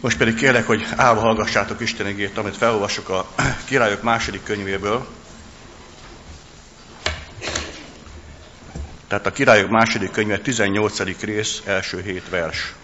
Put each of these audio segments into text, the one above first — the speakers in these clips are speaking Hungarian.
Most pedig kérlek, hogy állva hallgassátok Isten igét, amit felolvasok a Királyok második könyvéből. Tehát a Királyok második könyve 18. rész, első 7 vers.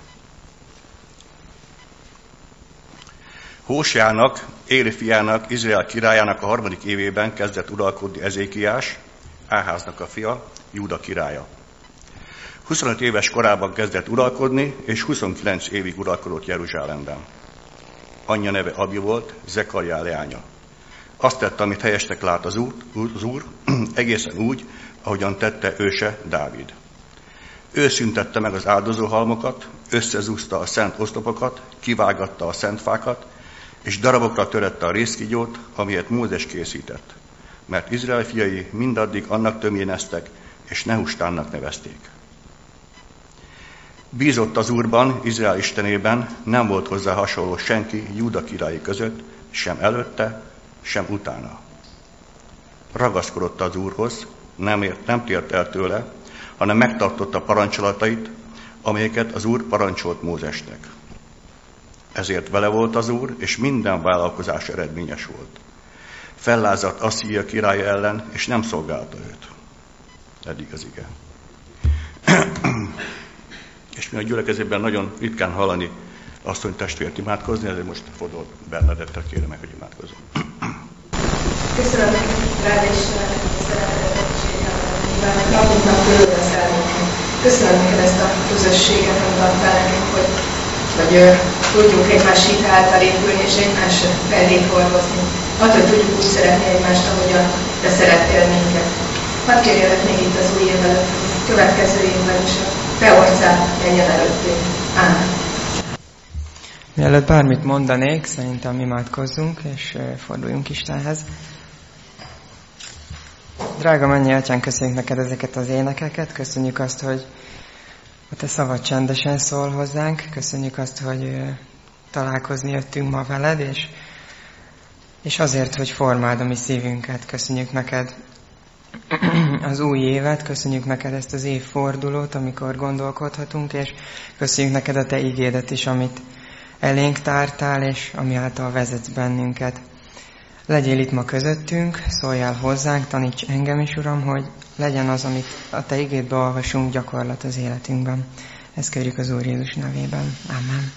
Hóseának, Éli fiának, Izrael királyának a 3. évében kezdett uralkodni Ezékiás, Áháznak a fia, Júda királya. 25 éves korában kezdett uralkodni, és 29 évig uralkodott Jeruzsálemben. Anyja neve Abi volt, Zekarjá leánya. Azt tette, amit helyesnek lát az úr, egészen úgy, ahogyan tette őse Dávid. Ő szüntette meg az áldozóhalmokat, összezúzta a szent oszlopokat, kivágatta a szent fákat, és darabokra törette a rézkígyót, amilyet Mózes készített. Mert Izrael fiai mindaddig annak tömjéneztek, és Nehustánnak nevezték. Bízott az Úrban, Izrael istenében, nem volt hozzá hasonló senki Júda királyi között, sem előtte, sem utána. Ragaszkodott az Úrhoz, nem tért el tőle, hanem megtartotta parancsolatait, amelyeket az Úr parancsolt Mózesnek. Ezért vele volt az Úr, és minden vállalkozás eredményes volt. Fellázadt Asszíria királya ellen, és nem szolgálta őt. Eddig az ige. És mi a gyülekezetben nagyon ritkán hallani asszony testvért imádkozni, ezért most Fodor Bernadettet kérem meg, hogy imádkozzon. Köszönöm rád és szeretetetséget, mivel napunknak tőled szállunk. Köszönöm neked ezt a közösséget, amit adtál nekünk, hogy tudjuk egymás hit által épülni és egymás felét hordozni. Attól, hogy tudjuk úgy szeretni egymást, ahogyan te szerettél minket. Hadd kérjelek még itt az új év előtt, következő évben is a te orcád legyen előttünk. Ámen. Mielőtt bármit mondanék, szerintem imádkozzunk, és forduljunk Istenhez. Drága mennyi Atyánk, köszönjük neked ezeket az énekeket, köszönjük azt, hogy a te szavad csendesen szól hozzánk, köszönjük azt, hogy találkozni jöttünk ma veled, és azért, hogy formáld a mi szívünket. Köszönjük neked az új évet, köszönjük neked ezt az évfordulót, amikor gondolkodhatunk, és köszönjük neked a te igédet is, amit elénk tártál, és ami által vezetsz bennünket. Legyél itt ma közöttünk, szóljál hozzánk, taníts engem is, Uram, hogy legyen az, amit a te igédbe olvasunk, gyakorlat az életünkben. Ezt kérjük az Úr Jézus nevében. Amen.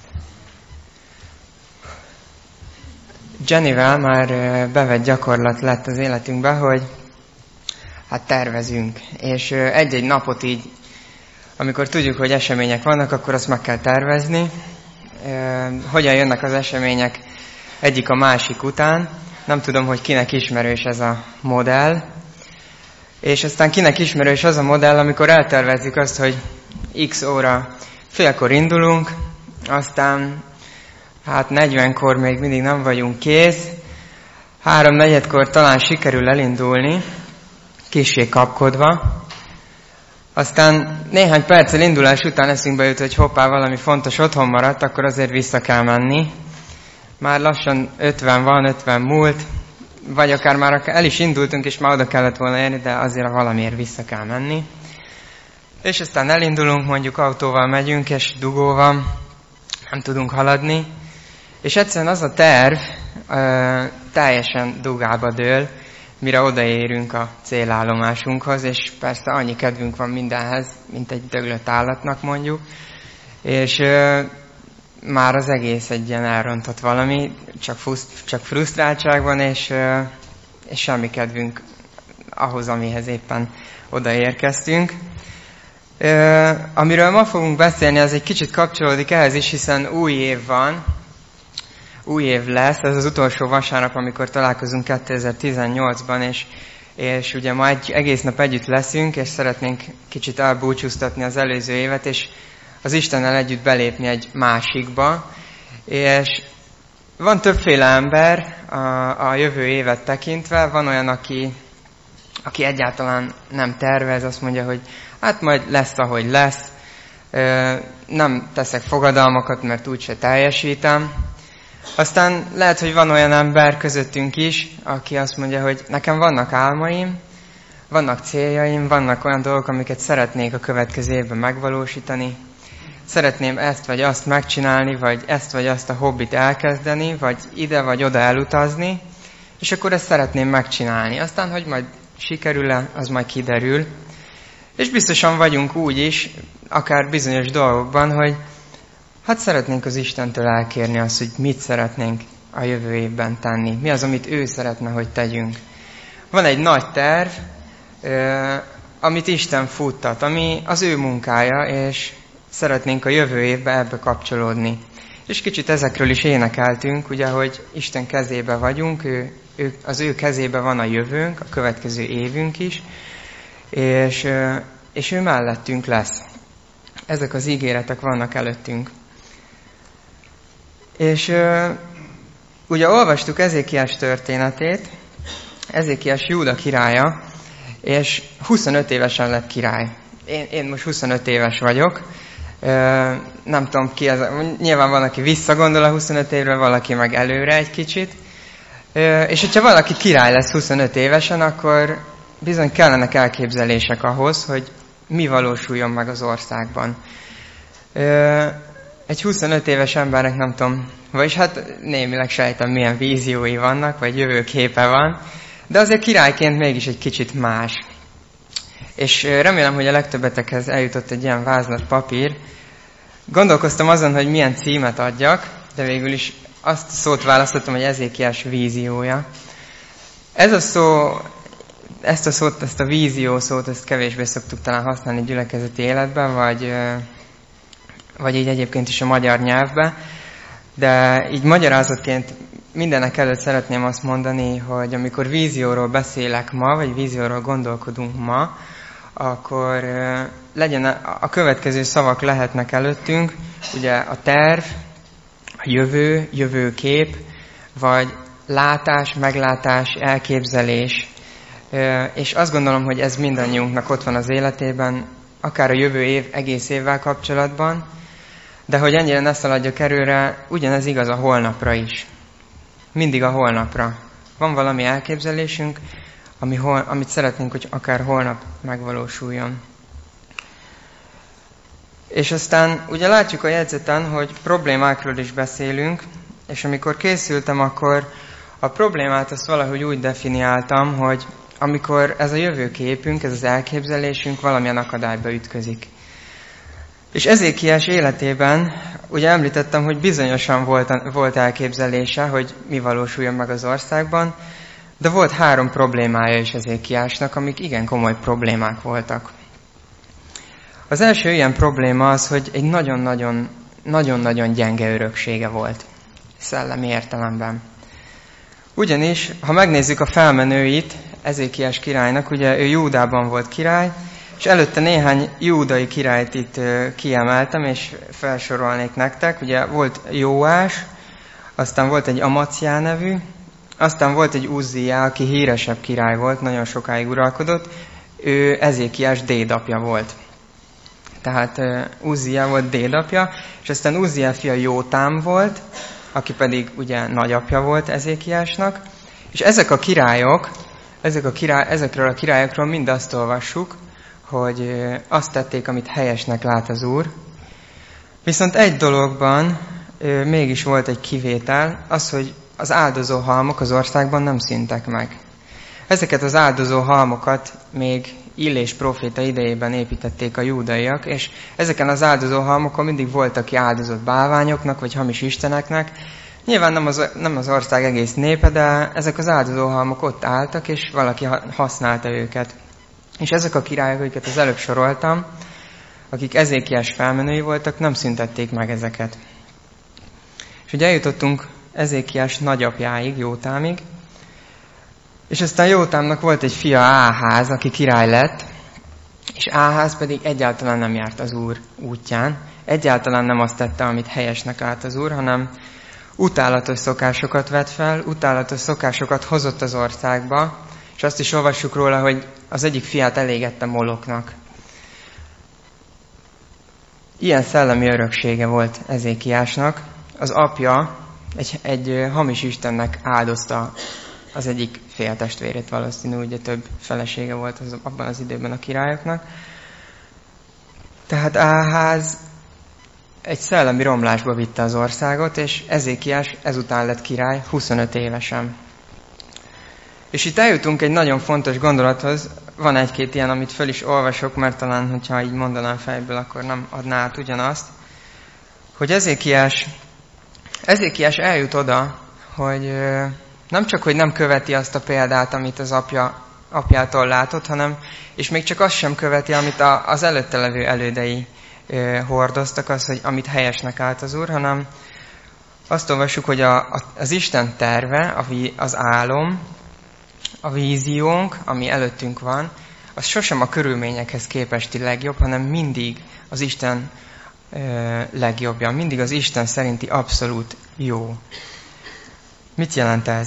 Jennyvel már bevett gyakorlat lett az életünkbe, hogy hát tervezünk, és egy-egy napot így, amikor tudjuk, hogy események vannak, akkor azt meg kell tervezni. Hogyan jönnek az események egyik a másik után. Nem tudom, hogy kinek ismerős ez a modell. És aztán kinek ismerős az a modell, amikor eltervezzük azt, hogy x óra félkor indulunk, aztán hát 40-kor még mindig nem vagyunk kész, 3-4-kor talán sikerül elindulni, kissé kapkodva. Aztán néhány perccel indulás után eszünkbe jut, hogy hoppá, valami fontos otthon maradt, akkor azért vissza kell menni. Már lassan 50 van, 50 múlt, vagy akár már el is indultunk, és már oda kellett volna érni, de azért valamiért vissza kell menni. És aztán elindulunk, mondjuk autóval megyünk, és dugóval nem tudunk haladni. És egyszerűen az a terv teljesen dugába dől, mire odaérünk a célállomásunkhoz, és persze annyi kedvünk van mindenhez, mint egy döglött állatnak mondjuk, és már az egész egy ilyen elrontott valami, csak frusztráltság van, és semmi kedvünk ahhoz, amihez éppen odaérkeztünk. Amiről ma fogunk beszélni, az egy kicsit kapcsolódik ehhez is, hiszen új év van, új év lesz, ez az utolsó vasárnap, amikor találkozunk 2018-ban, és ugye ma egy egész nap együtt leszünk, és szeretnénk kicsit elbúcsúztatni az előző évet, és az Istennel együtt belépni egy másikba. És van többféle ember a jövő évet tekintve, van olyan, aki egyáltalán nem tervez, azt mondja, hogy hát majd lesz, ahogy lesz, nem teszek fogadalmakat, mert úgyse teljesítem. Aztán lehet, hogy van olyan ember közöttünk is, aki azt mondja, hogy nekem vannak álmaim, vannak céljaim, vannak olyan dolgok, amiket szeretnék a következő évben megvalósítani. szeretném ezt vagy azt megcsinálni, vagy ezt vagy azt a hobbit elkezdeni, vagy ide vagy oda elutazni, és akkor ezt szeretném megcsinálni. Aztán, hogy majd sikerül-e, az majd kiderül. És biztosan vagyunk úgy is, akár bizonyos dolgokban, hogy hát szeretnénk az Istentől elkérni azt, hogy mit szeretnénk a jövő évben tenni. Mi az, amit ő szeretne, hogy tegyünk. Van egy nagy terv, amit Isten futtat, ami az ő munkája, és szeretnénk a jövő évben ebbe kapcsolódni. És kicsit ezekről is énekeltünk, ugye, hogy Isten kezébe vagyunk, az ő kezébe van a jövőnk, a következő évünk is, és ő mellettünk lesz. Ezek az ígéretek vannak előttünk. És ugye olvastuk Ezékiás történetét, Ezékiás Júda királya, és 25 évesen lett király. Én most 25 éves vagyok. Nem tudom ki ez, nyilván van, aki visszagondol a 25 évre, valaki meg előre egy kicsit. És hogyha valaki király lesz 25 évesen, akkor bizony kellenek elképzelések ahhoz, hogy mi valósuljon meg az országban. Egy 25 éves embernek nem tudom, vagyis hát némileg sejtem, milyen víziói vannak, vagy jövőképe van, de azért királyként mégis egy kicsit más. És remélem, hogy a legtöbbetekhez eljutott egy ilyen vázlat papír. Gondolkoztam azon, hogy milyen címet adjak, de végül is azt a szót választottam, hogy Ezékiás víziója. Ez a szó, ezt a vízió szót, ezt kevésbé szoktuk talán használni gyülekezeti életben, vagy így egyébként is a magyar nyelvben. De így magyarázatként mindenek előtt szeretném azt mondani, hogy amikor vízióról beszélek ma, vagy vízióról gondolkodunk ma, akkor legyen a következő szavak lehetnek előttünk, ugye a terv, a jövő, jövőkép, vagy látás, meglátás, elképzelés. És azt gondolom, hogy ez mindannyiunknak ott van az életében, akár a jövő év, egész évvel kapcsolatban, de hogy ennyire ne szaladjak erőre, ugyanez igaz a holnapra is. Mindig a holnapra. Van valami elképzelésünk, amit szeretnénk, hogy akár holnap megvalósuljon. És aztán ugye látjuk a jegyzeten, hogy problémákról is beszélünk, és amikor készültem, akkor a problémát azt valahogy úgy definiáltam, hogy amikor ez a jövőképünk, ez az elképzelésünk valamilyen akadályba ütközik. És Ezékiás életében ugye említettem, hogy bizonyosan volt elképzelése, hogy mi valósuljon meg az országban, de volt 3 problémája is Ezékiásnak, amik igen komoly problémák voltak. Az első ilyen probléma az, hogy egy nagyon-nagyon gyenge öröksége volt, szellemi értelemben. Ugyanis, ha megnézzük a felmenőit Ezékiás királynak, ugye ő Júdában volt király, és előtte néhány júdai királyt itt kiemeltem, és felsorolnék nektek. Ugye volt Jóás, aztán volt egy Amaciá nevű, aztán volt egy Uzzia, aki híresebb király volt, nagyon sokáig uralkodott, ő Ezékiás dédapja volt. Tehát Uzzia volt dédapja, és aztán Uzzia fia Jótám volt, aki pedig ugye nagyapja volt Ezékiásnak, és ezek a királyok, ezekről a királyokról mind azt olvassuk, hogy azt tették, amit helyesnek lát az Úr. Viszont egy dologban mégis volt egy kivétel, az, hogy az áldozó halmok az országban nem szűntek meg. Ezeket az áldozó halmokat még Illés próféta idejében építették a júdaiak, és ezeken az áldozó halmokon mindig volt, aki áldozott bálványoknak, vagy hamis isteneknek. Nyilván nem az ország egész népe, de ezek az áldozó halmok ott álltak, és valaki használta őket. És ezek a királyok, akiket az előbb soroltam, akik Ezékiás felmenői voltak, nem szüntették meg ezeket. És ugye eljutottunk Ezékiás nagyapjáig, Jótámig, és aztán Jótámnak volt egy fia, Áház, aki király lett, és Áház pedig egyáltalán nem járt az Úr útján, egyáltalán nem azt tette, amit helyesnek lát az Úr, hanem utálatos szokásokat vett fel, utálatos szokásokat hozott az országba, és azt is olvassuk róla, hogy az egyik fiát elégette Moloknak. Ilyen szellemi öröksége volt Ezékiásnak. Az apja egy hamis istennek áldozta az egyik féltestvérét, valószínű, ugye több felesége volt abban az időben a királyoknak. Tehát Áház egy szellemi romlásba vitte az országot, és Ezékiás ezután lett király 25 évesen. És itt eljutunk egy nagyon fontos gondolathoz, van egy-két ilyen, amit föl is olvasok, mert talán, hogyha így mondanám fejből, akkor nem adná át ugyanazt, hogy Ezékiás eljut oda, hogy nem csak, hogy nem követi azt a példát, amit az apjától látott, hanem, és még csak azt sem követi, amit az előtte levő elődei hordoztak, az, hogy amit helyesnek állt az Úr, hanem azt olvassuk, hogy az Isten terve, az álom, a víziónk, ami előttünk van, az sosem a körülményekhez képesti legjobb, hanem mindig az Isten legjobbja, mindig az Isten szerinti abszolút jó. Mit jelent ez?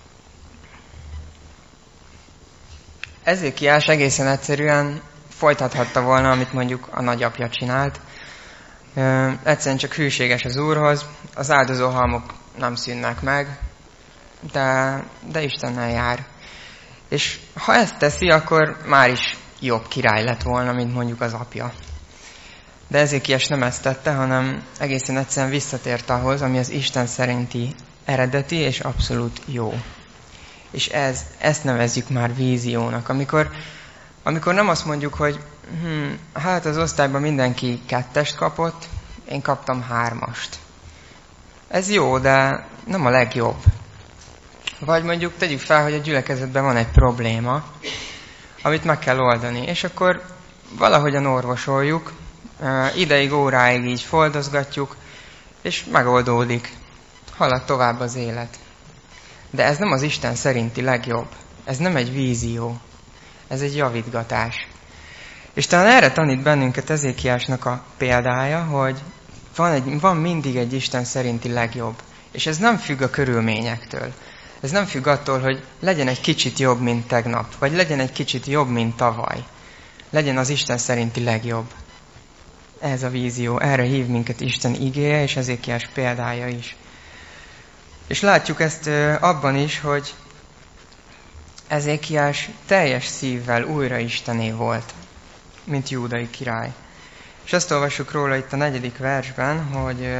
Ezékiás egészen egyszerűen folytathatta volna, amit mondjuk a nagyapja csinált. Egyszerűen csak hűséges az Úrhoz, az áldozóhalmok nem szűnnek meg, de Istennel jár. És ha ezt teszi, akkor már is jobb király lett volna, mint mondjuk az apja. De Ezékiás nem ezt tette, hanem egészen egyszerűen visszatért ahhoz, ami az Isten szerinti eredeti és abszolút jó. És ezt nevezzük már víziónak. Amikor nem azt mondjuk, hogy hát az osztályban mindenki 2-est kapott, én kaptam 3-ast. Ez jó, de nem a legjobb. Vagy mondjuk tegyük fel, hogy a gyülekezetben van egy probléma, amit meg kell oldani, és akkor valahogyan orvosoljuk, ideig, óráig így foldozgatjuk, és megoldódik. Halad tovább az élet. De ez nem az Isten szerinti legjobb. Ez nem egy vízió. Ez egy javítgatás. És talán erre tanít bennünket Ezékiásnak a példája, hogy van mindig egy Isten szerinti legjobb. És ez nem függ a körülményektől. Ez nem függ attól, hogy legyen egy kicsit jobb, mint tegnap, vagy legyen egy kicsit jobb, mint tavaly. Legyen az Isten szerinti legjobb. Ez a vízió, erre hív minket Isten igéje, és Ezékiás példája is. És látjuk ezt abban is, hogy Ezékiás teljes szívvel újra Istené volt, mint júdai király. És azt olvassuk róla itt a 4. versben, hogy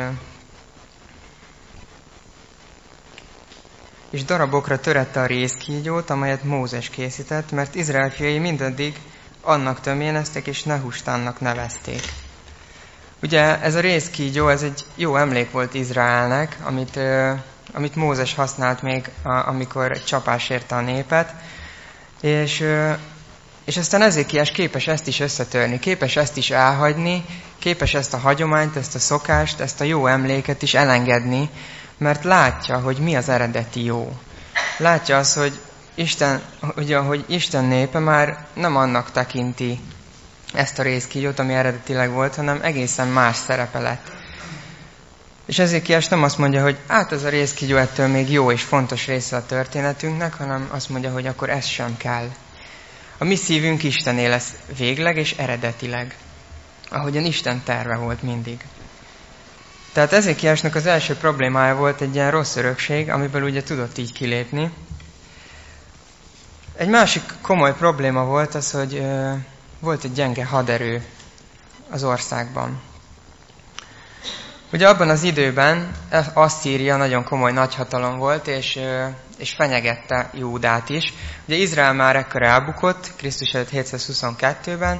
és darabokra törette a rézkígyót, amelyet Mózes készített, mert Izrael fiai mindaddig annak tömjéneztek, és Nehustánnak nevezték. Ugye ez a rézkígyó, ez egy jó emlék volt Izraelnek, amit Mózes használt még, amikor egy csapás érte a népet, és aztán Ezékiás képes ezt is összetörni, képes ezt is elhagyni, képes ezt a hagyományt, ezt a szokást, ezt a jó emléket is elengedni, mert látja, hogy mi az eredeti jó. Látja azt, hogy Isten népe már nem annak tekinti ezt a rézkígyót, ami eredetileg volt, hanem egészen más szerepe lett. És Ezékiás nem azt mondja, hogy ez a rézkígyó ettől még jó és fontos része a történetünknek, hanem azt mondja, hogy akkor ez sem kell. A mi szívünk Istené lesz végleg és eredetileg, ahogyan Isten terve volt mindig. Tehát Ezékiásnak az első problémája volt egy ilyen rossz örökség, amiből ugye tudott így kilépni. Egy másik komoly probléma volt az, hogy volt egy gyenge haderő az országban. Ugye abban az időben Asszíria nagyon komoly nagyhatalom volt, és fenyegette Júdát is. Ugye Izrael már ekkor elbukott, Krisztus előtt 722-ben,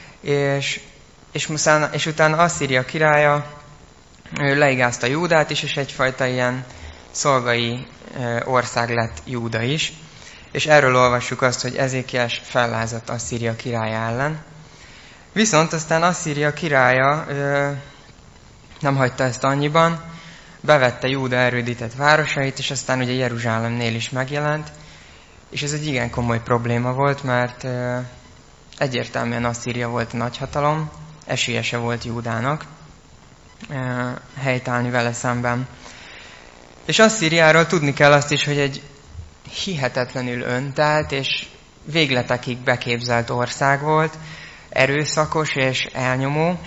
és utána Asszíria királya ő leigázta Júdát is, és egyfajta ilyen szolgai ország lett Júda is. És erről olvassuk azt, hogy Ezékiás fellázadt Asszíria királya ellen. Viszont aztán Asszíria királya nem hagyta ezt annyiban, bevette Júda erődített városait, és aztán ugye Jeruzsálemnél is megjelent, és ez egy igen komoly probléma volt, mert egyértelműen Asszíria volt a nagyhatalom, esélye se volt Júdának helytállni vele szemben. És Asszíriáról tudni kell azt is, hogy egy hihetetlenül öntelt és végletekig beképzelt ország volt, erőszakos és elnyomó.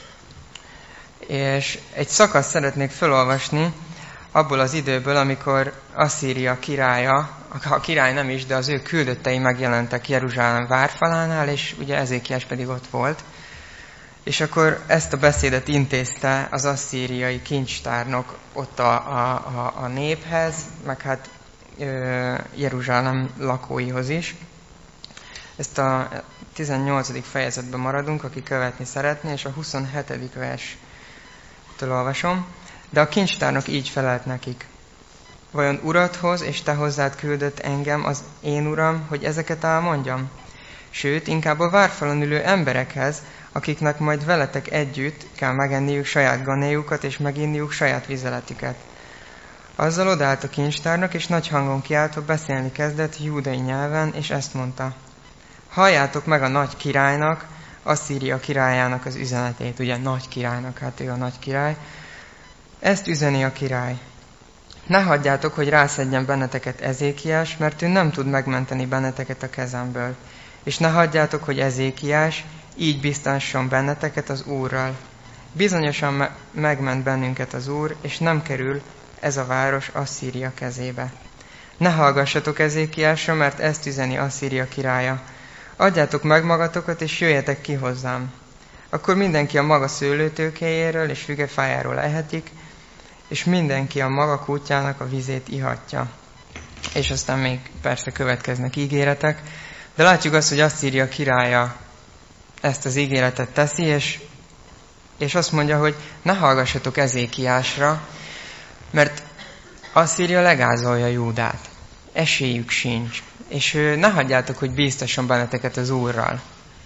És egy szakaszt szeretnék felolvasni abból az időből, amikor Asszíria királya, a király nem is, de az ő küldöttei megjelentek Jeruzsálem várfalánál, és ugye Ezékiás pedig ott volt. És akkor ezt a beszédet intézte az asszíriai kincstárnok ott a néphez, meg hát Jeruzsálem lakóihoz is. Ezt a 18. fejezetben maradunk, aki követni szeretné, és a 27. verstől olvasom. De a kincstárnok így felelt nekik. Vajon uradhoz és te hozzád küldött engem az én uram, hogy ezeket elmondjam? Sőt, inkább a várfalon ülő emberekhez, akiknek majd veletek együtt kell megenniük saját ganéjukat és meginniuk saját vizeletüket. Azzal odállt a kincstárnok, és nagy hangon kiáltva beszélni kezdett júdai nyelven, és ezt mondta. Halljátok meg a nagy királynak, Asszíria királyának az üzenetét. Ugye nagy királynak, hát ő a nagy király. Ezt üzeni a király. Ne hagyjátok, hogy rászedjen benneteket Ezékiás, mert ő nem tud megmenteni benneteket a kezemből. És ne hagyjátok, hogy Ezékiás így biztasson benneteket az Úrral. Bizonyosan megment bennünket az Úr, és nem kerül ez a város Asszíria kezébe. Ne hallgassatok Ezékiásra, mert ezt üzeni Asszíria királya. Adjátok meg magatokat, és jöjjetek ki hozzám. Akkor mindenki a maga szőlőtőkéjéről és fügefájáról ehetik, és mindenki a maga kútjának a vizét ihatja. És aztán még persze következnek ígéretek, de látjuk azt, hogy Asszíria királya ezt az ígéretet teszi, és azt mondja, hogy ne hallgassatok Ezékiásra, mert Asszíria legázolja Júdát. Esélyük sincs. És ne hagyjátok, hogy bíztasson benneteket az Úrral.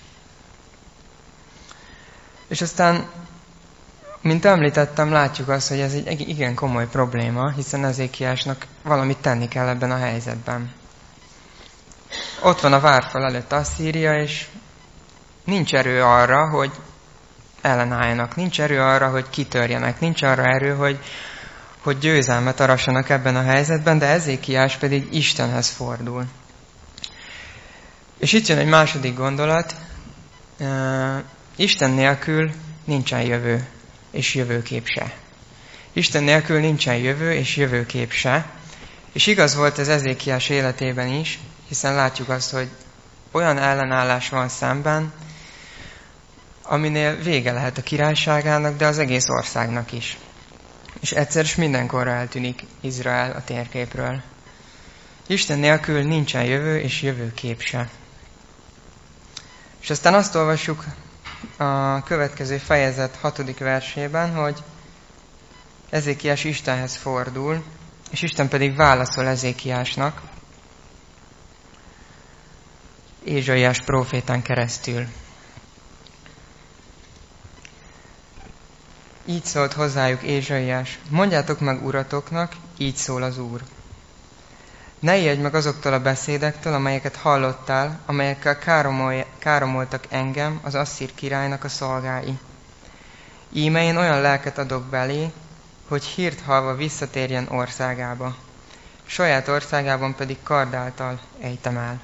És aztán, mint említettem, látjuk azt, hogy ez egy igen komoly probléma, hiszen Ezékiásnak valamit tenni kell ebben a helyzetben. Ott van a várfal előtt Asszíria, és nincs erő arra, hogy ellenálljanak. Nincs erő arra, hogy kitörjenek. Nincs arra erő, hogy győzelmet arassanak ebben a helyzetben, de Ezékiás pedig Istenhez fordul. És itt jön egy második gondolat. Isten nélkül nincsen jövő, és jövőkép se. Isten nélkül nincsen jövő, és jövőkép se. És igaz volt ez Ezékiás életében is, hiszen látjuk azt, hogy olyan ellenállás van szemben, aminél vége lehet a királyságának, de az egész országnak is. És egyszer és mindenkorra eltűnik Izrael a térképről. Isten nélkül nincsen jövő, és jövőkép se. És aztán azt olvassuk a következő fejezet 6. versében, hogy Ezékiás Istenhez fordul, és Isten pedig válaszol Ezékiásnak, Ézsaiás prófétán keresztül. Így szólt hozzájuk Ézsaiás, mondjátok meg uratoknak, így szól az Úr. Ne ijedj meg azoktól a beszédektől, amelyeket hallottál, amelyekkel káromoltak engem, az asszír királynak a szolgái. Íme én olyan lelket adok belé, hogy hírt hallva visszatérjen országába. Saját országában pedig kard által ejtem el.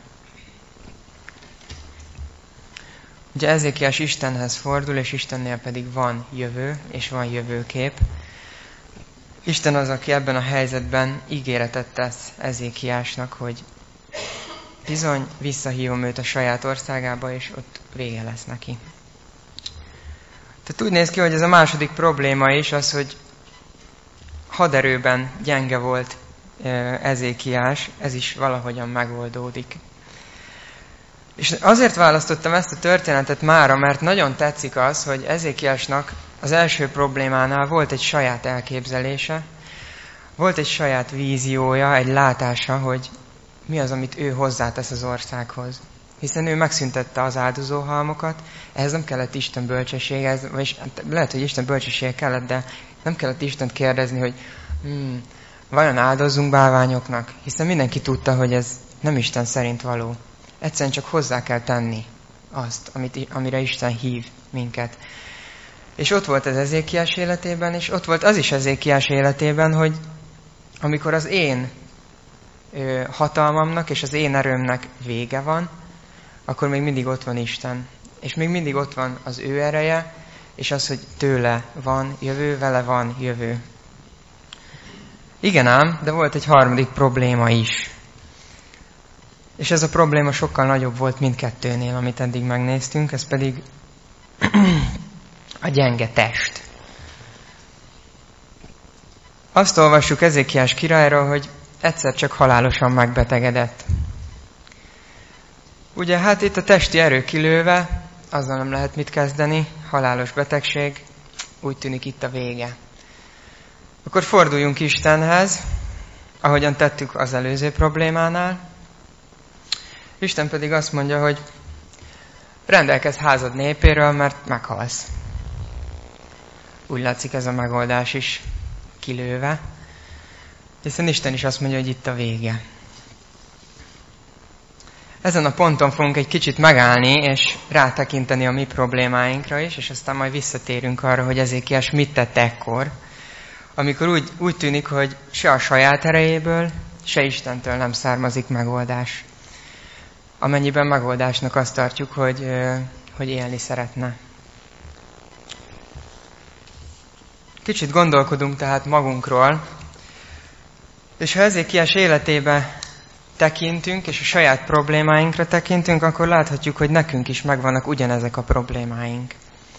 Ugye Ezékiás Istenhez fordul, és Istennél pedig van jövő, és van jövőkép. Isten az, aki ebben a helyzetben ígéretet tesz Ezékiásnak, hogy bizony visszahívom őt a saját országába, és ott vége lesz neki. Tehát úgy néz ki, hogy ez a második probléma is az, hogy haderőben gyenge volt Ezékiás, ez is valahogyan megoldódik. És azért választottam ezt a történetet mára, mert nagyon tetszik az, hogy Ezékiásnak az első problémánál volt egy saját elképzelése, volt egy saját víziója, egy látása, hogy mi az, amit ő hozzátesz az országhoz. Hiszen ő megszüntette az áldozóhalmokat, ehhez nem kellett Isten bölcsessége, vagyis lehet, hogy Isten bölcsessége kellett, de nem kellett Istent kérdezni, hogy vajon áldozzunk bálványoknak? Hiszen mindenki tudta, hogy ez nem Isten szerint való. Egyszerűen csak hozzá kell tenni azt, amire Isten hív minket. És ott volt az Ezékiás életében, és ott volt az is Ezékiás életében, hogy amikor az én hatalmamnak és az én erőmnek vége van, akkor még mindig ott van Isten. És még mindig ott van az ő ereje, és az, hogy tőle van jövő, vele van jövő. Igen ám, de volt egy harmadik probléma is. És ez a probléma sokkal nagyobb volt mindkettőnél, amit eddig megnéztünk, ez pedig a gyenge test. Azt olvassuk Ezékiás királyról, hogy egyszer csak halálosan megbetegedett. Ugye hát itt a testi erő kilőve, azzal nem lehet mit kezdeni, halálos betegség, úgy tűnik itt a vége. Akkor forduljunk Istenhez, ahogyan tettük az előző problémánál. Isten pedig azt mondja, hogy rendelkezz házad népéről, mert meghalsz. Úgy látszik ez a megoldás is kilőve. Hiszen Isten is azt mondja, hogy itt a vége. Ezen a ponton fogunk egy kicsit megállni, és rátekinteni a mi problémáinkra is, és aztán majd visszatérünk arra, hogy Ezékiás mit tett ekkor, amikor úgy tűnik, hogy se a saját erejéből, se Istentől nem származik megoldás. Amennyiben megoldásnak azt tartjuk, hogy élni szeretne. Kicsit gondolkodunk tehát magunkról, és ha Ezékiás életébe tekintünk, és a saját problémáinkra tekintünk, akkor láthatjuk, hogy nekünk is megvannak ugyanezek a problémáink.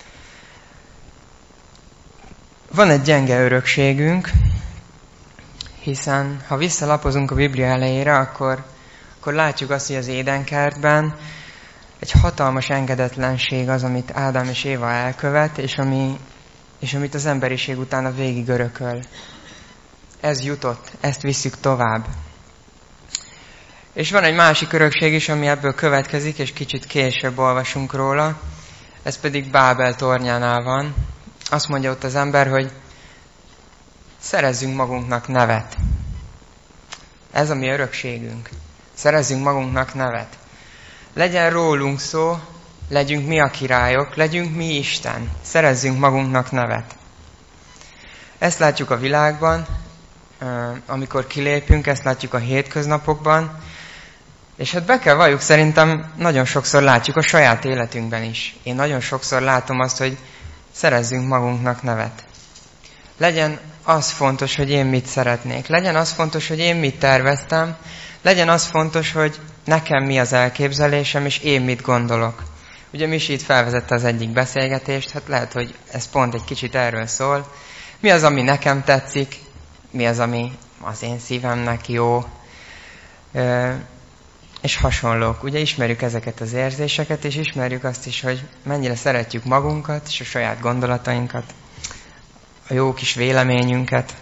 Van egy gyenge örökségünk, hiszen ha visszalapozunk a Biblia elejére, akkor látjuk azt, hogy az Édenkertben egy hatalmas engedetlenség az, amit Ádám és Éva elkövet, és amit az emberiség utána végig örököl. Ez jutott, ezt visszük tovább. És van egy másik örökség is, ami ebből következik, és kicsit később olvasunk róla. Ez pedig Bábel tornyánál van. Azt mondja ott az ember, hogy szerezzünk magunknak nevet. Ez a mi örökségünk. Szerezzünk magunknak nevet. Legyen rólunk szó, legyünk mi a királyok, legyünk mi Isten. Szerezzünk magunknak nevet. Ezt látjuk a világban, amikor kilépünk, ezt látjuk a hétköznapokban, és hát be kell valljuk, szerintem nagyon sokszor látjuk a saját életünkben is. Én nagyon sokszor látom azt, hogy szerezzünk magunknak nevet. Legyen az fontos, hogy én mit szeretnék. Legyen az fontos, hogy én mit terveztem. Legyen az fontos, hogy nekem mi az elképzelésem, és én mit gondolok. Ugye Misi itt felvezette az egyik beszélgetést, hát lehet, hogy ez pont egy kicsit erről szól. Mi az, ami nekem tetszik, mi az, ami az én szívemnek jó, és hasonlók. Ugye ismerjük ezeket az érzéseket, és ismerjük azt is, hogy mennyire szeretjük magunkat, és a saját gondolatainkat, a jó kis véleményünket.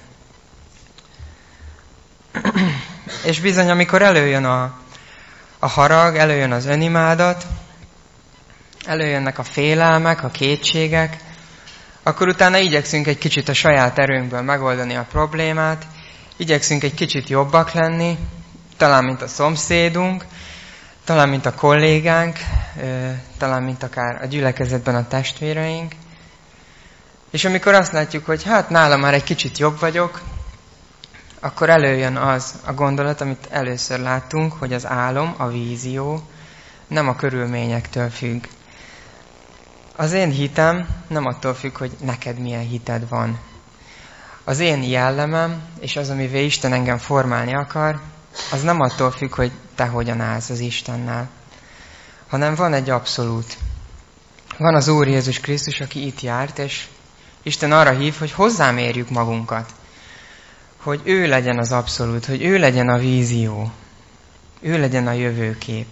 És bizony, amikor előjön a harag, előjön az önimádat, előjönnek a félelmek, a kétségek, akkor utána igyekszünk egy kicsit a saját erőnkből megoldani a problémát, igyekszünk egy kicsit jobbak lenni, talán mint a szomszédunk, talán mint a kollégánk, talán mint akár a gyülekezetben a testvéreink. És amikor azt látjuk, hogy hát nálam már egy kicsit jobb vagyok, akkor előjön az a gondolat, amit először láttunk, hogy az álom, a vízió nem a körülményektől függ. Az én hitem nem attól függ, hogy neked milyen hited van. Az én jellemem, és az, amivel Isten engem formálni akar, az nem attól függ, hogy te hogyan állsz az Istennel, hanem van egy abszolút. Van az Úr Jézus Krisztus, aki itt járt, és Isten arra hív, hogy hozzám érjük magunkat. Hogy ő legyen az abszolút, hogy ő legyen a vízió, ő legyen a jövőkép.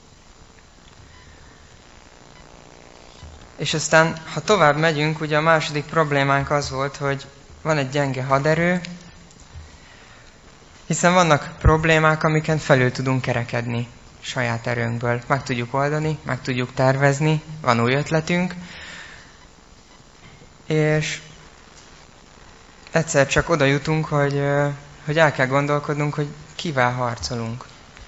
És aztán, ha tovább megyünk, ugye a második problémánk az volt, hogy van egy gyenge haderő, hiszen vannak problémák, amiken felül tudunk kerekedni saját erőnkből. Meg tudjuk oldani, meg tudjuk tervezni, van új ötletünk, és egyszer csak oda jutunk, hogy el kell gondolkodnunk, hogy kivel harcolunk.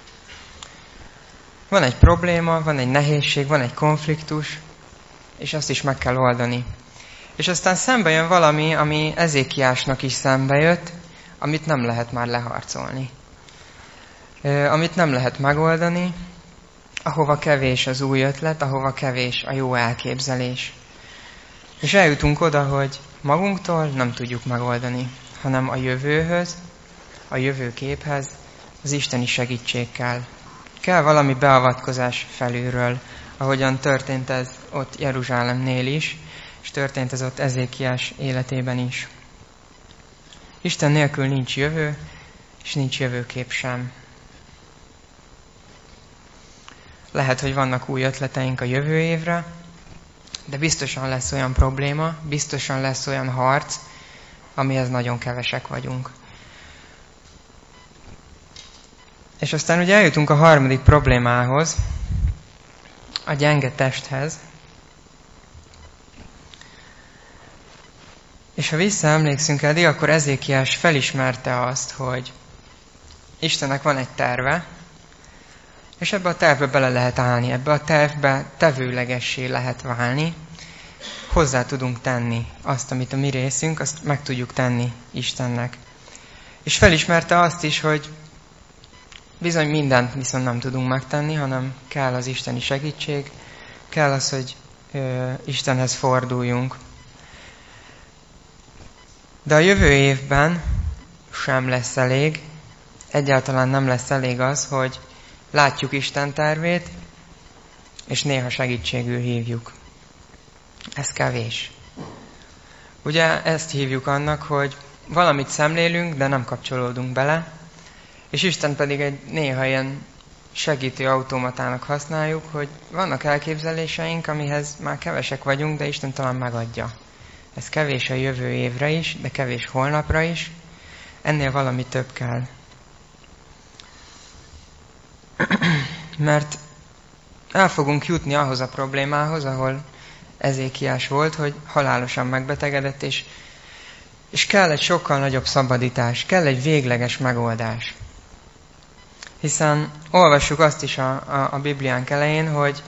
Van egy probléma, van egy nehézség, van egy konfliktus, és azt is meg kell oldani. És aztán szembe jön valami, ami Ezékiásnak is szembe jött, amit nem lehet már leharcolni. Amit nem lehet megoldani, ahova kevés az új ötlet, ahova kevés a jó elképzelés. És eljutunk oda, hogy magunktól nem tudjuk megoldani, hanem a jövőhöz, a jövőképhez az isteni segítség kell. Kell valami beavatkozás felülről, ahogyan történt ez ott Jeruzsálemnél is, és történt ez ott Ezékiás életében is. Isten nélkül nincs jövő, és nincs jövőkép sem. Lehet, hogy vannak új ötleteink a jövő évre, de biztosan lesz olyan probléma, biztosan lesz olyan harc, amihez nagyon kevesek vagyunk. És aztán ugye eljutunk a harmadik problémához, a gyenge testhez. És ha visszaemlékszünk eddig, akkor Ezékiás felismerte azt, hogy Istennek van egy terve, és ebbe a tervbe bele lehet állni, ebbe a tervbe tevőlegessé lehet válni, hozzá tudunk tenni azt, amit a mi részünk, azt meg tudjuk tenni Istennek. És felismerte azt is, hogy bizony mindent viszont nem tudunk megtenni, hanem kell az isteni segítség, kell az, hogy Istenhez forduljunk. De a jövő évben sem lesz elég, egyáltalán nem lesz elég az, hogy látjuk Isten tervét, és néha segítségül hívjuk. Ez kevés. Ugye ezt hívjuk annak, hogy valamit szemlélünk, de nem kapcsolódunk bele, és Isten pedig egy néha ilyen segítő automatának használjuk, hogy vannak elképzeléseink, amihez már kevesek vagyunk, de Isten talán megadja. Ez kevés a jövő évre is, de kevés holnapra is. Ennél valami több kell. Mert el fogunk jutni ahhoz a problémához, ahol Ezékiás volt, hogy halálosan megbetegedett, és kell egy sokkal nagyobb szabadítás, kell egy végleges megoldás. Hiszen olvassuk azt is a Bibliánk elején, hogy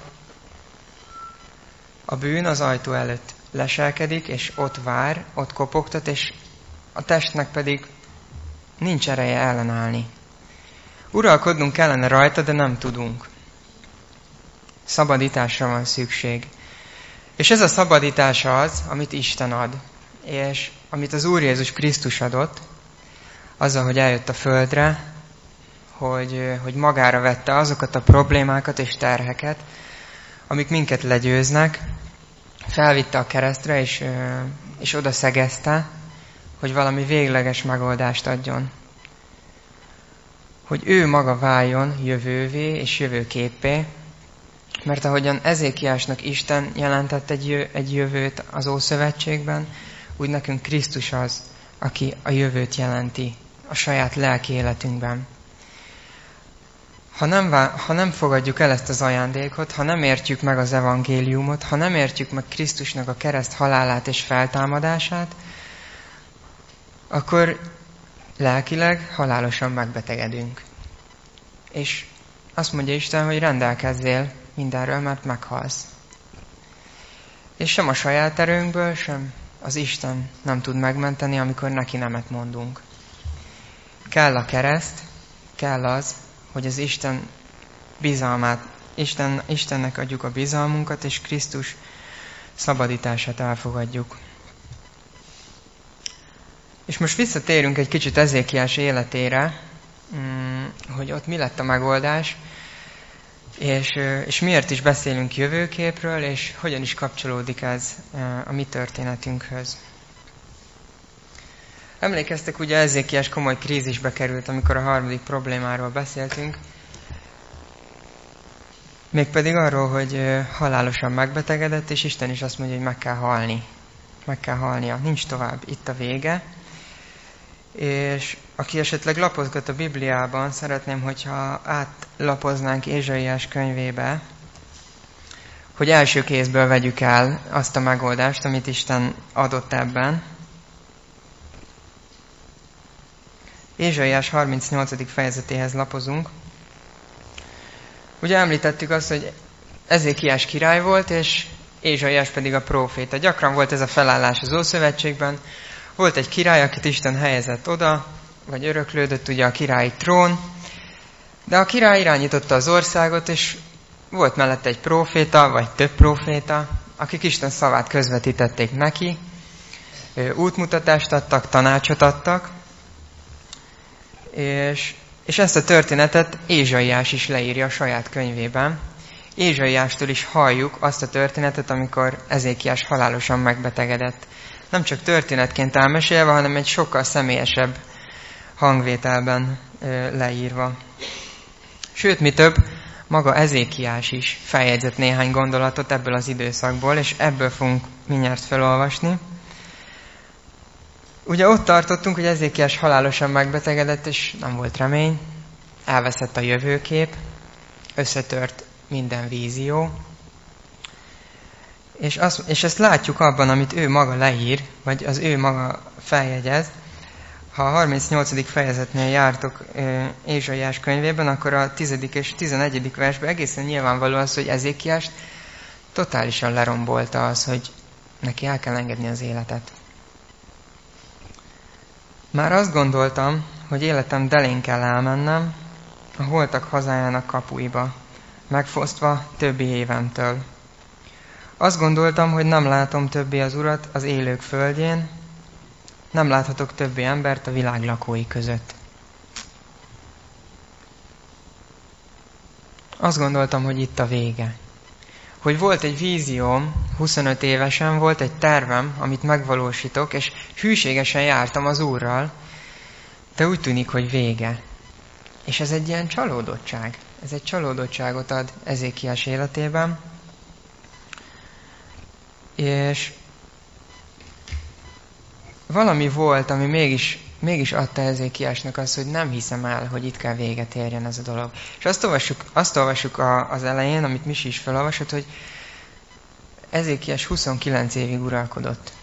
a bűn az ajtó előtt leselkedik, és ott vár, ott kopogtat, és a testnek pedig nincs ereje ellenállni. Uralkodnunk kellene rajta, de nem tudunk. Szabadításra van szükség. És ez a szabadítás az, amit Isten ad, és amit az Úr Jézus Krisztus adott, azzal, hogy eljött a földre, hogy magára vette azokat a problémákat és terheket, amik minket legyőznek, felvitte a keresztre, és oda szegezte, hogy valami végleges megoldást adjon. Hogy ő maga váljon jövővé és jövőképpé, mert ahogyan Ezékiásnak Isten jelentett egy jövőt az Ószövetségben, úgy nekünk Krisztus az, aki a jövőt jelenti a saját lelki életünkben. Ha nem fogadjuk el ezt az ajándékot, ha nem értjük meg az evangéliumot, ha nem értjük meg Krisztusnak a kereszt halálát és feltámadását, akkor lelkileg halálosan megbetegedünk. És azt mondja Isten, hogy rendelkezzél mindenről, mert meghalsz. És sem a saját erőnkből, sem az Isten nem tud megmenteni, amikor neki nemet mondunk. Kell a kereszt, kell az, hogy az Isten bizalmát, Istennek adjuk a bizalmunkat, és Krisztus szabadítását elfogadjuk. És most visszatérünk egy kicsit Ezékiás életére, hogy ott mi lett a megoldás, és miért is beszélünk jövőképről, és hogyan is kapcsolódik ez a mi történetünkhöz. Emlékeztek, ugye Ezékiás komoly krízisbe került, amikor a harmadik problémáról beszéltünk, mégpedig arról, hogy halálosan megbetegedett, és Isten is azt mondja, hogy meg kell halni. Meg kell halnia. Nincs tovább. Itt a vége. És aki esetleg lapozgat a Bibliában, szeretném, hogyha átlapoznánk Ézsaiás könyvébe, hogy első kézből vegyük el azt a megoldást, amit Isten adott ebben. Ézsaiás 38. fejezetéhez lapozunk. Ugye említettük azt, hogy Ezékiás király volt, és Ézsaiás pedig a próféta. Gyakran volt ez a felállás az Ószövetségben. Volt egy király, akit Isten helyezett oda, vagy öröklődött ugye a királyi trón, de a király irányította az országot, és volt mellette egy próféta, vagy több próféta, akik Isten szavát közvetítették neki, útmutatást adtak, tanácsot adtak, és ezt a történetet Ézsaiás is leírja a saját könyvében, Ézsaiástól is halljuk azt a történetet, amikor Ezékiás halálosan megbetegedett. Nem csak történetként elmesélve, hanem egy sokkal személyesebb hangvételben leírva. Sőt, mi több, maga Ezékiás is feljegyzett néhány gondolatot ebből az időszakból, és ebből fogunk mindjárt felolvasni. Ugye ott tartottunk, hogy Ezékiás halálosan megbetegedett, és nem volt remény, elveszett a jövőkép, összetört minden vízió, és ezt látjuk abban, amit ő maga leír, vagy az ő maga feljegyez. Ha a 38. fejezetnél jártok Ézsaiás könyvében, akkor a 10. és 11. versben egészen nyilvánvaló az, hogy Ezékiást totálisan lerombolta az, hogy neki el kell engedni az életet. Már azt gondoltam, hogy életem delén kell elmennem a holtak hazájának kapuiba, megfosztva többi évemtől. Azt gondoltam, hogy nem látom többé az Urat az élők földjén, nem láthatok többé embert a világ lakói között. Azt gondoltam, hogy itt a vége. Hogy volt egy vízióm, 25 évesen volt egy tervem, amit megvalósítok, és hűségesen jártam az Úrral, de úgy tűnik, hogy vége. És ez egy ilyen csalódottság. Ez egy csalódottságot ad Ezékiás életében. És valami volt, ami mégis adta Ezékiásnak azt, hogy nem hiszem el, hogy itt kell véget érjen ez a dolog. És azt olvassuk az elején, amit Misi is felolvasott, hogy Ezékiás 29 évig uralkodott.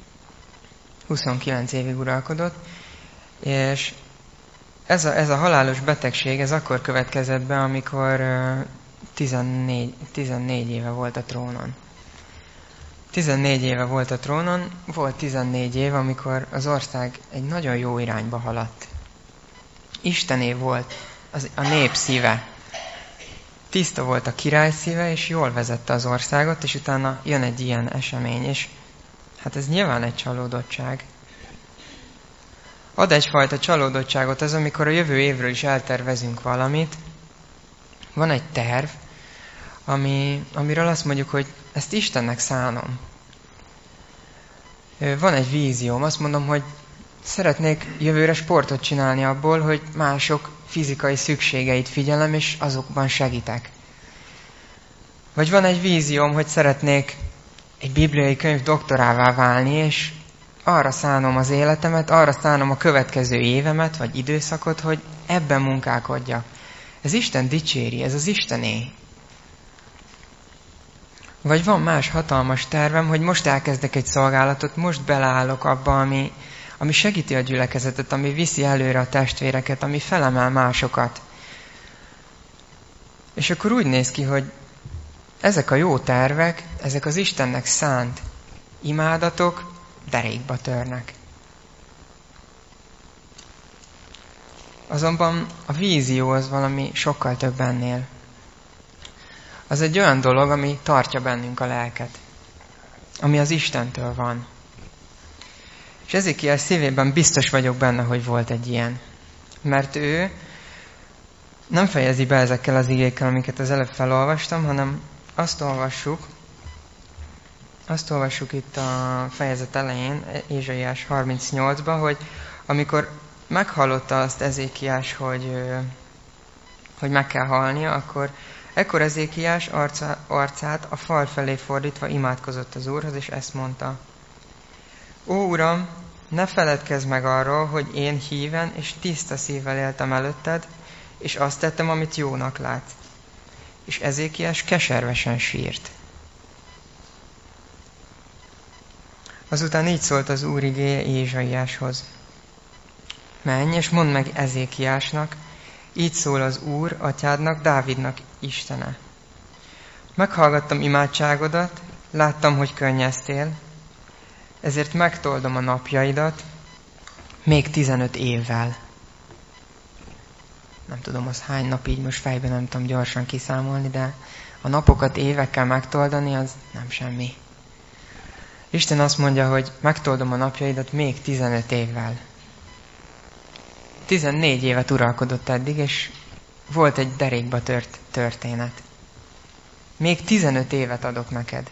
29 évig uralkodott, és ez a halálos betegség, ez akkor következett be, amikor 14 éve volt a trónon. 14 éve volt a trónon, volt 14 év, amikor az ország egy nagyon jó irányba haladt. Istené volt a nép szíve. Tiszta volt a király szíve, és jól vezette az országot, és utána jön egy ilyen esemény, és hát ez nyilván egy csalódottság. Ad egyfajta csalódottságot az, amikor a jövő évről is eltervezünk valamit. Van egy terv, amiről azt mondjuk, hogy ezt Istennek szánom. Van egy vízióm, azt mondom, hogy szeretnék jövőre sportot csinálni abból, hogy mások fizikai szükségeit figyelem, és azokban segítek. Vagy van egy vízióm, hogy szeretnék egy bibliai könyv doktorává válni, és arra szánom az életemet, arra szánom a következő évemet, vagy időszakot, hogy ebben munkálkodjak. Ez Isten dicséri, ez az Istené. Vagy van más hatalmas tervem, hogy most elkezdek egy szolgálatot, most beleállok abba, ami segíti a gyülekezetet, ami viszi előre a testvéreket, ami felemel másokat. És akkor úgy néz ki, hogy ezek a jó tervek, ezek az Istennek szánt imádatok derékba törnek. Azonban a vízió az valami sokkal több ennél. Az egy olyan dolog, ami tartja bennünk a lelket. Ami az Istentől van. És Ezékiás szívében biztos vagyok benne, hogy volt egy ilyen. Mert ő nem fejezi be ezekkel az igékkel, amiket az előbb felolvastam, hanem azt olvassuk itt a fejezet elején, Ézsaiás 38-ban, hogy amikor meghallotta azt Ezékiás, hogy meg kell halnia, ekkor Ezékiás arcát a fal felé fordítva imádkozott az Úrhoz, és ezt mondta: Ó, Uram, ne feledkezz meg arról, hogy én híven és tiszta szívvel éltem előtted, és azt tettem, amit jónak látsz. És Ezékiás keservesen sírt. Azután így szólt az Úr igéje Ézsaiáshoz: Menj és mondd meg Ezékiásnak, így szól az Úr, atyádnak, Dávidnak Istene. Meghallgattam imádságodat, láttam, hogy könnyeztél, ezért megtoldom a napjaidat még 15 évvel. Nem tudom, az hány nap, így most fejben nem tudom gyorsan kiszámolni, de a napokat évekkel megtoldani, az nem semmi. Isten azt mondja, hogy megtoldom a napjaidat még 15 évvel. 14 évet uralkodott eddig, és volt egy derékba tört történet. Még 15 évet adok neked.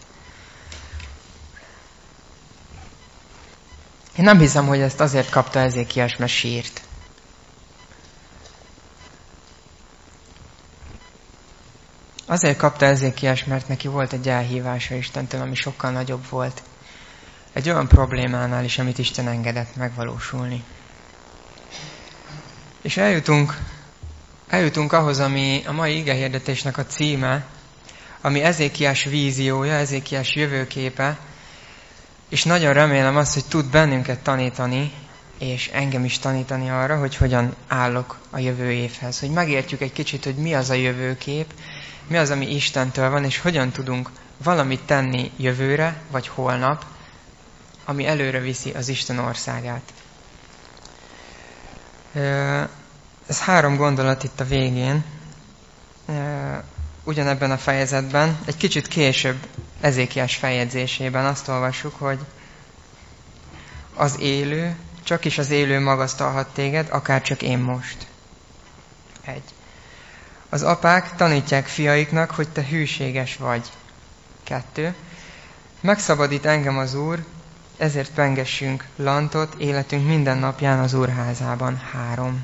Én nem hiszem, hogy ezt azért kapta Ezékiás, mert sírt. Azért kapta Ezékiás, mert neki volt egy elhívása Istentől, ami sokkal nagyobb volt. Egy olyan problémánál is, amit Isten engedett megvalósulni. És eljutunk ahhoz, ami a mai igehirdetésnek a címe, ami Ezékiás víziója, Ezékiás jövőképe, és nagyon remélem azt, hogy tud bennünket tanítani, és engem is tanítani arra, hogy hogyan állok a jövő évhez. Hogy megértjük egy kicsit, hogy mi az a jövőkép, mi az, ami Istentől van, és hogyan tudunk valamit tenni jövőre, vagy holnap, ami előre viszi az Isten országát. Ez 3 gondolat itt a végén, ugyanebben a fejezetben, egy kicsit később Ezékiás feljegyzésében azt olvassuk, hogy az élő, csak is az élő magasztalhat téged, akár csak én most. 1. Az apák tanítják fiaiknak, hogy te hűséges vagy. 2. Megszabadít engem az Úr, ezért pengessünk lantot életünk minden napján az Úr házában. 3.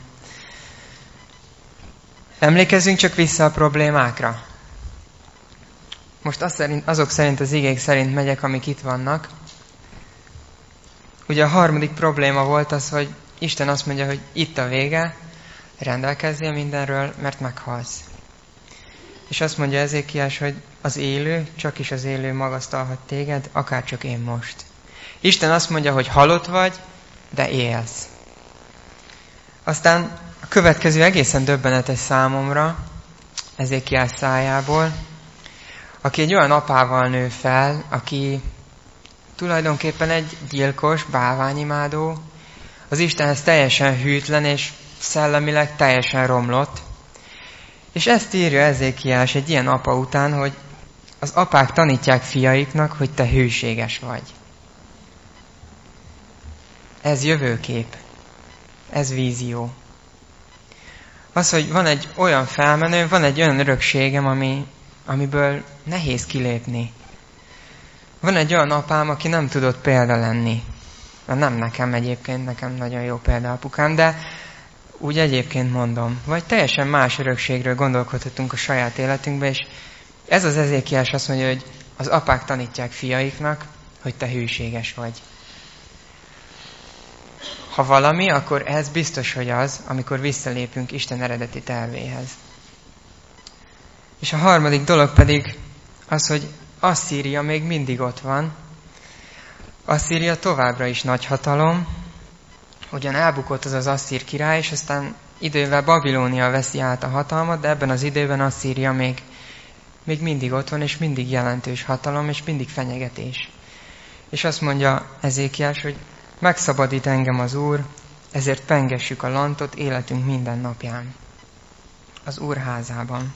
Emlékezzünk csak vissza a problémákra. Most azok szerint, az igék szerint megyek, amik itt vannak. Ugye a 3. probléma volt az, hogy Isten azt mondja, hogy itt a vége, rendelkezzél mindenről, mert meghalsz. És azt mondja Ezékiás, hogy az élő, csak is az élő magasztalhat téged, akár csak én most. Isten azt mondja, hogy halott vagy, de élsz. Aztán a következő egészen döbbenetes számomra, Ezékiás szájából, aki egy olyan apával nő fel, aki tulajdonképpen egy gyilkos, bálványimádó, az Istenhez teljesen hűtlen és szellemileg teljesen romlott. És ezt írja Ezékiás egy ilyen apa után, hogy az apák tanítják fiaiknak, hogy te hűséges vagy. Ez jövőkép. Ez vízió. Az, hogy van egy olyan felmenő, van egy olyan örökségem, amiből nehéz kilépni. Van egy olyan apám, aki nem tudott példa lenni. Nem nekem egyébként, nekem nagyon jó példa apukám, de úgy egyébként mondom. Vagy teljesen más örökségről gondolkodhatunk a saját életünkben, és ez az Ezékiás azt mondja, hogy az apák tanítják fiaiknak, hogy te hűséges vagy. Ha valami, akkor ez biztos, hogy az, amikor visszalépünk Isten eredeti tervéhez. És a 3. dolog pedig az, hogy Asszíria még mindig ott van. Asszíria továbbra is nagy hatalom. Ugyan elbukott az asszír király, és aztán idővel Babilónia veszi át a hatalmat, de ebben az időben Asszíria még mindig ott van, és mindig jelentős hatalom, és mindig fenyegetés. És azt mondja Ezékiás, hogy megszabadít engem az Úr, ezért pengessük a lantot életünk minden napján. Az Úr házában.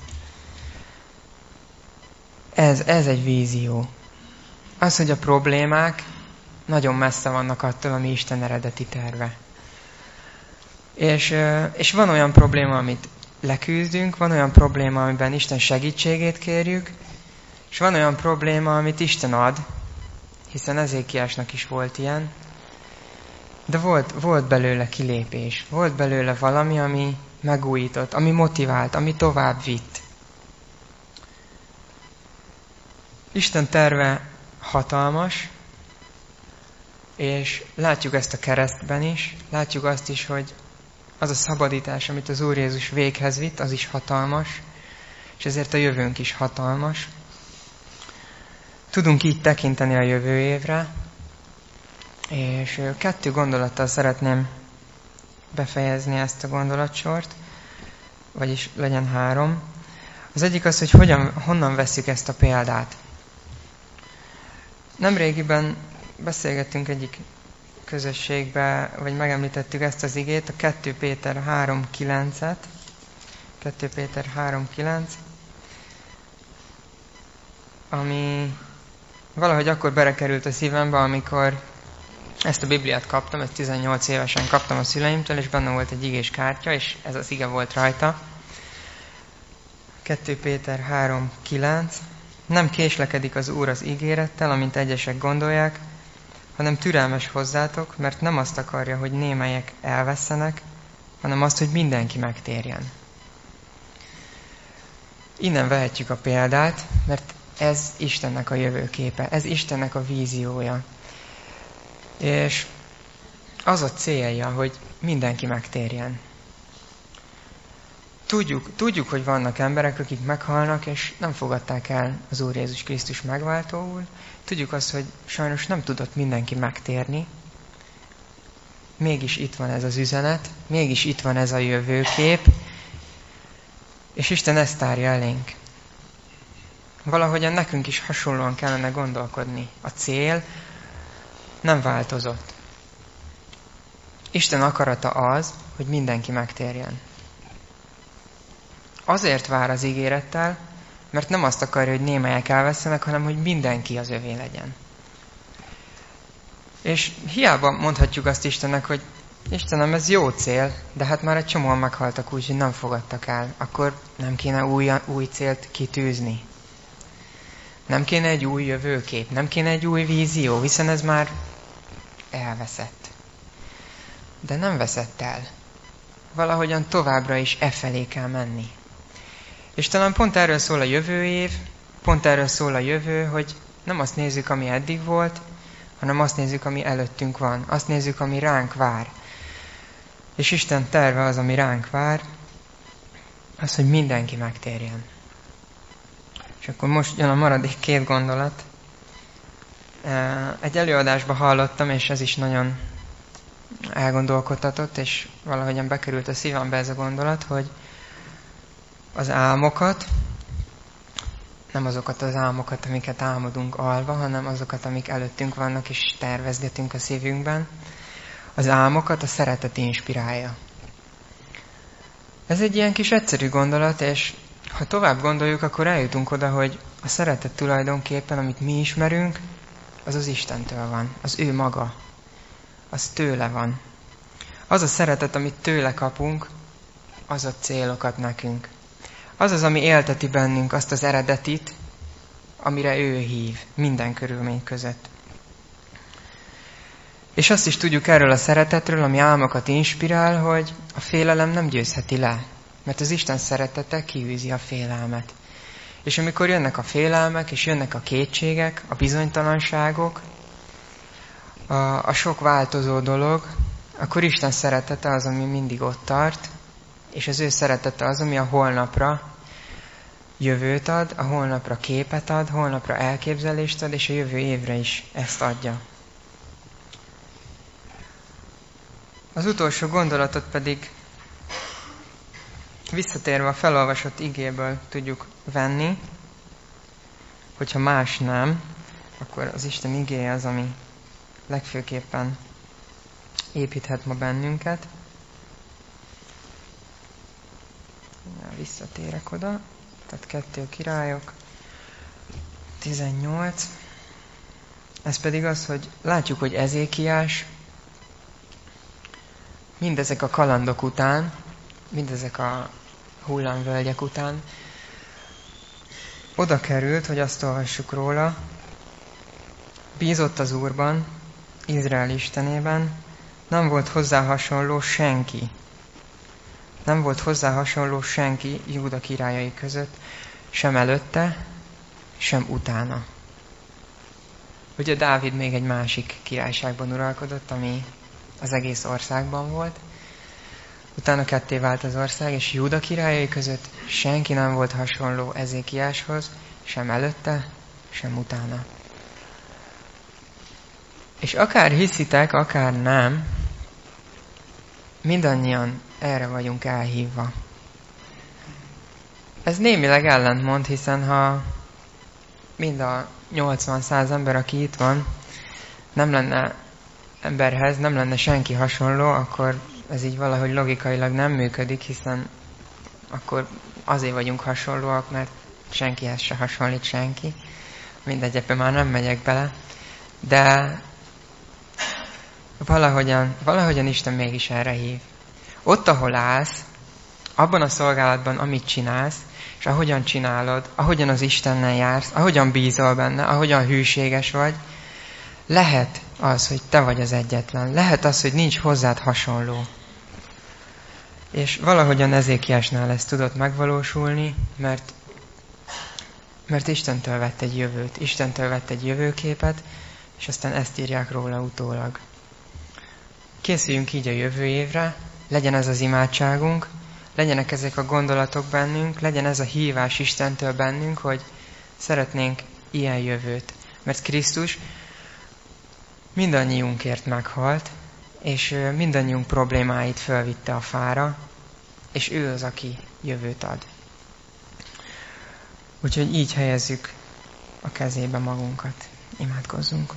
Ez egy vízió. Az, hogy a problémák nagyon messze vannak attól, ami Isten eredeti terve. És van olyan probléma, amit leküzdünk, van olyan probléma, amiben Isten segítségét kérjük, és van olyan probléma, amit Isten ad, hiszen Ezékiásnak is volt ilyen, de volt belőle kilépés, volt belőle valami, ami megújított, ami motivált, ami tovább vitt. Isten terve hatalmas, és látjuk ezt a keresztben is, látjuk azt is, hogy az a szabadítás, amit az Úr Jézus véghez vitt, az is hatalmas, és ezért a jövőnk is hatalmas. Tudunk így tekinteni a jövő évre, és 2 gondolattal szeretném befejezni ezt a gondolatsort, vagyis legyen 3. Az egyik az, hogy honnan vesszük ezt a példát. Nemrégiben beszélgettünk egyik közösségbe, vagy megemlítettük ezt az igét, a 2 Péter 3.9-et. 2 Péter 3.9, ami valahogy akkor belekerült a szívembe, amikor ezt a Bibliát kaptam, ezt 18 évesen kaptam a szüleimtől, és benne volt egy igés kártya, és ez az ige volt rajta. 2 Péter 3.9. Nem késlekedik az Úr az ígérettel, amint egyesek gondolják, hanem türelmes hozzátok, mert nem azt akarja, hogy némelyek elvesszenek, hanem azt, hogy mindenki megtérjen. Innen vehetjük a példát, mert ez Istennek a jövőképe, ez Istennek a víziója. És az a célja, hogy mindenki megtérjen. Tudjuk, hogy vannak emberek, akik meghalnak, és nem fogadták el az Úr Jézus Krisztus megváltóul. Tudjuk azt, hogy sajnos nem tudott mindenki megtérni. Mégis itt van ez az üzenet, mégis itt van ez a jövőkép, és Isten ezt tárja elénk. Valahogyan nekünk is hasonlóan kellene gondolkodni. A cél nem változott. Isten akarata az, hogy mindenki megtérjen. Azért vár az ígérettel, mert nem azt akarja, hogy némelyek elvesszenek, hanem hogy mindenki az övé legyen. És hiába mondhatjuk azt Istennek, hogy Istenem, ez jó cél, de hát már egy csomóan meghaltak úgy, hogy nem fogadtak el. Akkor nem kéne új célt kitűzni. Nem kéne egy új jövőkép, nem kéne egy új vízió, hiszen ez már elveszett. De nem veszett el. Valahogyan továbbra is felé kell menni. És talán pont erről szól a jövő év, pont erről szól a jövő, hogy nem azt nézzük, ami eddig volt, hanem azt nézzük, ami előttünk van. Azt nézzük, ami ránk vár. És Isten terve az, ami ránk vár, az, hogy mindenki megtérjen. És akkor most jön a maradék 2 gondolat. Egy előadásban hallottam, és ez is nagyon elgondolkodtatott, és valahogyan bekerült a szívembe ez a gondolat, hogy az álmokat, nem azokat az álmokat, amiket álmodunk alva, hanem azokat, amik előttünk vannak, és tervezgetünk a szívünkben, az álmokat a szeretet inspirálja. Ez egy ilyen kis egyszerű gondolat, és ha tovább gondoljuk, akkor eljutunk oda, hogy a szeretet tulajdonképpen, amit mi ismerünk, az az Istentől van, az ő maga. Az tőle van. Az a szeretet, amit tőle kapunk, az a célokat nekünk. Az az, ami élteti bennünk azt az eredetit, amire ő hív minden körülmény között. És azt is tudjuk erről a szeretetről, ami álmokat inspirál, hogy a félelem nem győzheti le. Mert az Isten szeretete kiűzi a félelmet. És amikor jönnek a félelmek, és jönnek a kétségek, a bizonytalanságok, a sok változó dolog, akkor Isten szeretete az, ami mindig ott tart, és az ő szeretete az, ami a holnapra jövőt ad, a holnapra képet ad, holnapra elképzelést ad, és a jövő évre is ezt adja. Az utolsó gondolatot pedig visszatérve a felolvasott igéből tudjuk venni, hogyha más nem, akkor az Isten igéje az, ami legfőképpen építhet ma bennünket. Visszatérek oda, tehát 2 Királyok 18. Ez pedig az, hogy látjuk, hogy Ezékiás mindezek a kalandok után, mindezek a hullámvölgyek után oda került, hogy azt olvassuk róla, bízott az Úrban, Izrael Istenében, nem volt hozzá hasonló senki. Nem volt hozzá hasonló senki Júda királyai között, sem előtte, sem utána. Ugye Dávid még egy másik királyságban uralkodott, ami az egész országban volt. Utána ketté vált az ország, és Júda királyai között senki nem volt hasonló Ezékiáshoz, sem előtte, sem utána. És akár hiszitek, akár nem, mindannyian erre vagyunk elhívva. Ez némileg ellentmond, hiszen ha mind a 80-100 ember, aki itt van, nem lenne emberhez, nem lenne senki hasonló, akkor ez így valahogy logikailag nem működik, hiszen akkor azért vagyunk hasonlóak, mert senkihez se hasonlít senki. Mindegy, ebben már nem megyek bele. De valahogyan Isten mégis erre hív. Ott, ahol állsz, abban a szolgálatban, amit csinálsz, és ahogyan csinálod, ahogyan az Istennel jársz, ahogyan bízol benne, ahogyan hűséges vagy, lehet az, hogy te vagy az egyetlen. Lehet az, hogy nincs hozzád hasonló. És valahogyan Ezékiásnál ez tudott megvalósulni, mert Istentől vett egy jövőt, Istentől vett egy jövőképet, és aztán ezt írják róla utólag. Készüljünk így a jövő évre, legyen ez az imádságunk, legyenek ezek a gondolatok bennünk, legyen ez a hívás Istentől bennünk, hogy szeretnénk ilyen jövőt. Mert Krisztus mindannyiunkért meghalt, és mindannyiunk problémáit fölvitte a fára, és ő az, aki jövőt ad. Úgyhogy így helyezzük a kezébe magunkat. Imádkozzunk.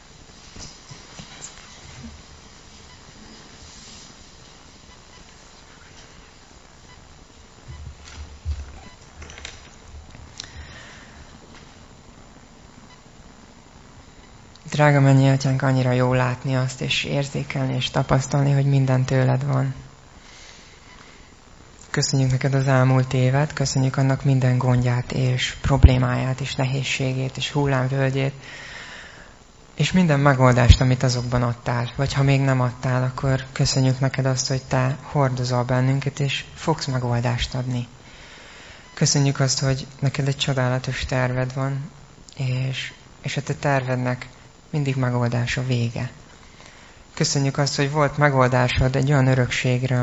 Drága mennyi Atyánk, annyira jó látni azt, és érzékelni, és tapasztalni, hogy minden tőled van. Köszönjük neked az elmúlt évet, köszönjük annak minden gondját, és problémáját, és nehézségét, és hullámvölgyét, és minden megoldást, amit azokban adtál. Vagy ha még nem adtál, akkor köszönjük neked azt, hogy te hordozol bennünket, és fogsz megoldást adni. Köszönjük azt, hogy neked egy csodálatos terved van, és a te tervednek mindig megoldás a vége. Köszönjük azt, hogy volt megoldásod egy olyan örökségre,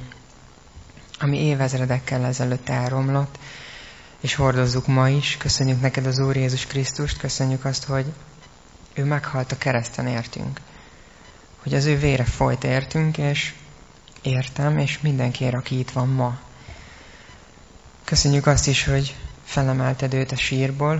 ami évezredekkel ezelőtt elromlott, és hordozzuk ma is. Köszönjük neked az Úr Jézus Krisztust, köszönjük azt, hogy ő meghalt a kereszten értünk. Hogy az ő vére folyt értünk, és értem, és mindenkiért, aki itt van ma. Köszönjük azt is, hogy felemelted őt a sírból,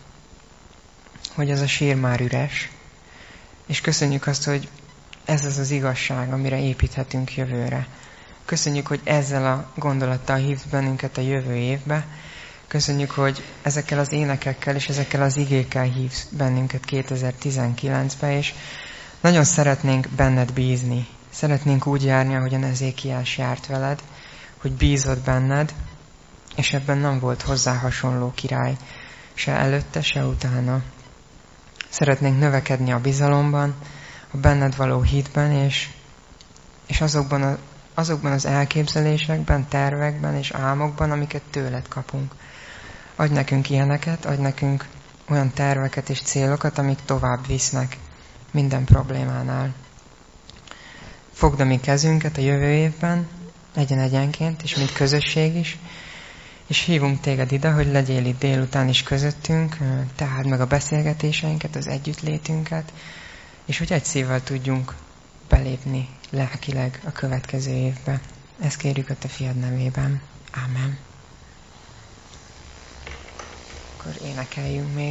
hogy ez a sír már üres. És köszönjük azt, hogy ez az az igazság, amire építhetünk jövőre. Köszönjük, hogy ezzel a gondolattal hívsz bennünket a jövő évbe. Köszönjük, hogy ezekkel az énekekkel és ezekkel az igékkel hívsz bennünket 2019-be, és nagyon szeretnénk benned bízni. Szeretnénk úgy járni, ahogyan Ezékiás járt veled, hogy bízod benned, és ebben nem volt hozzá hasonló király, se előtte, se utána. Szeretnénk növekedni a bizalomban, a benned való hitben, és azokban az elképzelésekben, tervekben és álmokban, amiket tőled kapunk. Adj nekünk ilyeneket, adj nekünk olyan terveket és célokat, amik tovább visznek minden problémánál. Fogd a mi kezünket a jövő évben, egyenként, és mint közösség is, és hívunk téged ide, hogy legyél itt délután is közöttünk, tehát meg a beszélgetéseinket, az együttlétünket, és hogy egy szívvel tudjunk belépni lelkileg a következő évbe. Ezt kérjük a te fiad nevében. Ámen. Akkor énekeljünk még.